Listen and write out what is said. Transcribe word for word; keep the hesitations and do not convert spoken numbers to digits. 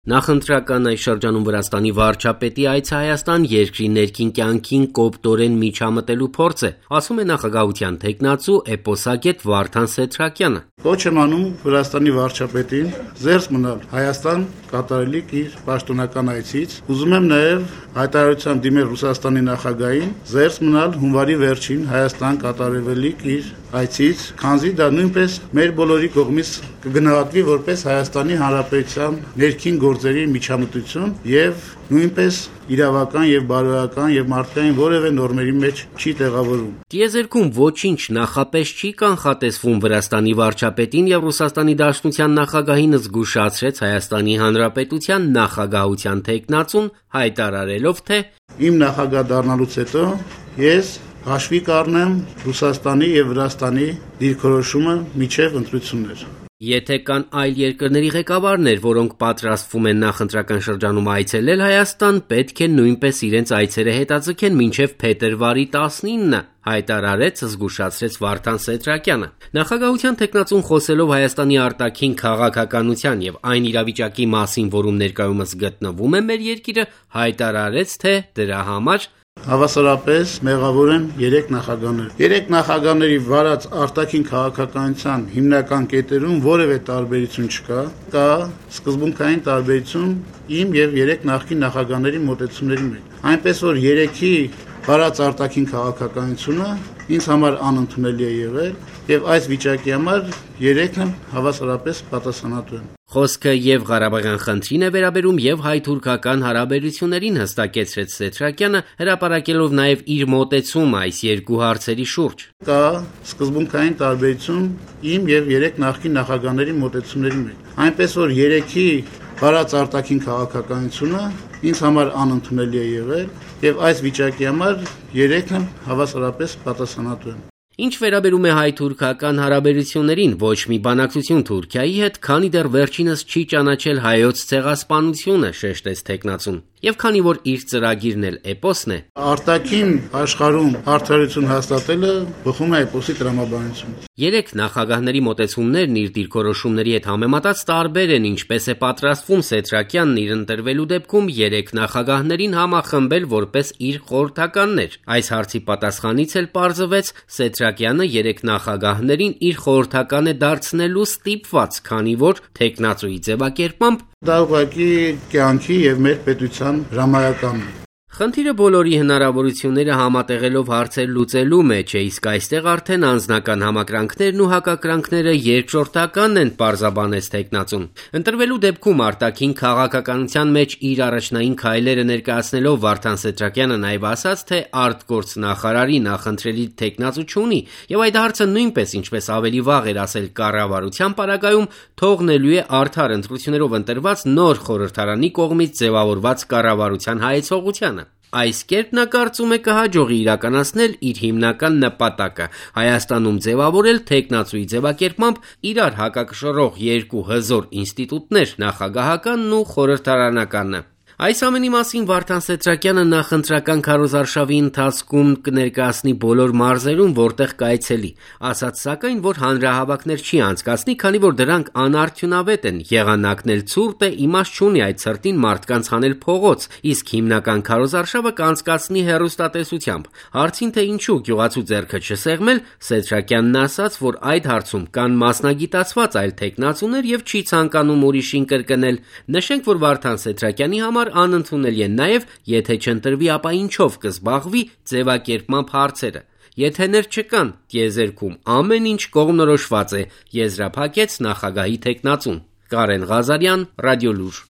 Նախընտրական այս շրջանում Վրաստանի վարչապետի այցը Հայաստան երկրի ներքին կյանքին կոպտորեն միջամտելու փորձ է, ասում է նախագահության թեկնածու էպոսագետ Վարդան Սեթրակյանը։ Կոչ եմ անում Վրաստանի վարչապետին զերծ մնալ Հայաստան կատարելիք իր պաշտոնական այցից։ Ուզում եմ նաև հայտարարության դիմել Ռուսաստանի նախագահին զերծ մնալ հունվարի վերջին Հայաստան կատարելիք իր այցից, քանզի դա նույնպես մեր բոլորի կողմից կգնահատվի որպես Հայաստանի Հանրապետության ներքին գործերի միջամտություն եւ նույնպես իրավական եւ բարոյական եւ մարդկային որևէ նորմերի մեջ չի տեղավորվում։ Տիեզերքում ոչինչ նախապես չի կանխատեսվում Վրաստանի վարչապետին եւ Ռուսաստանի Դաշնության նախագահին զգուշացրեց Հայաստանի Հանրապետության նախագահության թեկնածուն, հայտարարելով, թե իմ նախագահ դառնալուց հետո ես հաշվի կառնեմ Ռուսաստանի եւ Վրաստանի դիրքորոշումը միջև ընտրություններ։ Եթե կան այլ երկրների ղեկավարներ, որոնք պատրաստվում են նախընտրական շրջանում այցելել Հայաստան, պետք է նույնպես իրենց այցերը հետաձգեն մինչև փետրվարի տասնինը, հայտարարեց, զգուշացրեց Վարդան Սեթրակյանը։ Նախագահության թեկնածուն խոսելով Հայաստանի արտաքին քաղաքականության եւ այն իրավիճակի մասին, որում ներկայումս գտնվում է մեր երկիրը, հայտարարեց, թե դրա համար Հավասարապես մեղավոր են երեք նախագահներ։ Երեք նախագահների վարած արտաքին քաղաքականության հիմնական կետերում որևէ տարբերություն չկա, կա սկզբունքային տարբերություն իմ եւ երեք նախկին նախագահների մոտեցումների մեջ։ Այնպես որ երեքի վարած արտաքին քաղաքականությունը ինձ համար անընդունելի է եղել եւ այս վիճակի համար երեքն հավասարապես պատասխանատու են։ Խոսքը եւ Ղարաբաղյան խնդրին է վերաբերում եւ հայ-թուրքական հարաբերություններին, հստակեցրեց Սեթրակյանը, հրապարակելով նաեւ իր մոտեցումը այս երկու հարցերի շուրջ։ Կա սկզբունքային տարբերություն իմ եւ երեք նախկին նախագահների մոտեցումների մեջ։ Այնպես որ երեքի վարած արտաքին քաղաքականությունը ինձ համար անընդունելի է եղել եւ այս վիճակի համար երեքն հավասարապես պատասխանատու են։ Ինչ վերաբերում է հայ-թուրքական հարաբերություններին, ոչ մի բանակցություն Թուրքիայի հետ, քանի դեռ վերջինս չի ճանաչել հայոց ցեղասպանությունը, շեշտեց թեկնածուն։ Եվ քանի որ իր ծրագիրն էլ էպոսն է, արտաքին աշխարհում արդարություն հաստատելը բխում է էպոսի տրամաբանությունից։ Երեք նախագահների մոտեցումներն իր դիրքորոշումների հետ համեմատած տարբեր են, ինչպես է պատրաստվում Սեթրակյանն իր ընտրվելու դեպքում երեք նախագահներին համախմբել որպես իր խորհրդականներ։ Այս հարցի պատասխանից էլ պարզվեց Սեթրակյանը երեք նախագահներին իր խորհրդական է դարձնելու ստիպված, քանի որ թեկնածուի ձևակերպմամբ դա ուղղակի կյանքի եւ մեր պետության հրամայականն է։ Խնդիրը բոլորի հնարավորությունները համատեղելով հարցեր լուծելու մեջ է, իսկ այստեղ արդեն անձնական համակրանքներն ու հակակրանքները երկրորդական են, պարզաբանեց թեկնածուն։ Ընտրվելու դեպքում արտաքին քաղաքականության մեջ իր առաջնային քայլերը ներկայացնելով Վարդան Սեթրակյանը նաև ասաց, թե արտգործնախարարի նախընտրելի թեկնածու չունի, եւ այդ հարցը նույնպես, ինչպես ավելի վաղ էր ասել կառավարության պարագայում, թողնելու է արդար ընտրություններով ընտրված նոր խորհրդարանի կողմից ձևավորված կառավարության հայեցողությանը։ Այս կերպ նա կարծում է կհաջողի իրականացնել իր հիմնական նպատակը՝ Հայաստանում ձևավորել թեկնածուի ձևակերպմամբ իրար հակակշռող երկու հզոր ինստիտուտներ՝ նախագահականն ու խորհրդարանականը։ Այս ամենի մասին Վարդան Սեթրակյանը նախընտրական քարոզարշավի ընթացքում կներկայացնի բոլոր մարզերում, որտեղ կայցելի, ասաց սակայն, որ հանրահավաքներ չի անցկացնի, քանի որ դրանք անարդյունավետ են, եղանակն էլ ցուրտ է, իմաստ չունի այդ ցրտին մարդկանց հանել փողոց, իսկ հիմնական քարոզարշավը կանցկացնի հեռուստատեսությամբ։ Հարցին, թե ինչու գյուղացու ձեռքը չսեղմել, Սեթրակյանն ասաց, որ այդ հարցում կան մասնագիտացված այլ թեկնածուներ եւ չի ցանկանում ուրիշին կրկնել։ Նշենք, որ Վարդան Սեթրակյանի համար անընդունելի է նաև, եթե չընտրվի, ապա ինչով կզբաղվի ձևակերպմամբ հարցերը։ Եթեներ չկան, տիեզերքում ամեն ինչ կողմնորոշված է, եզրափակեց նախագահի թեկնածուն։ Կարեն Ղազարյան, Ռադիոլուր։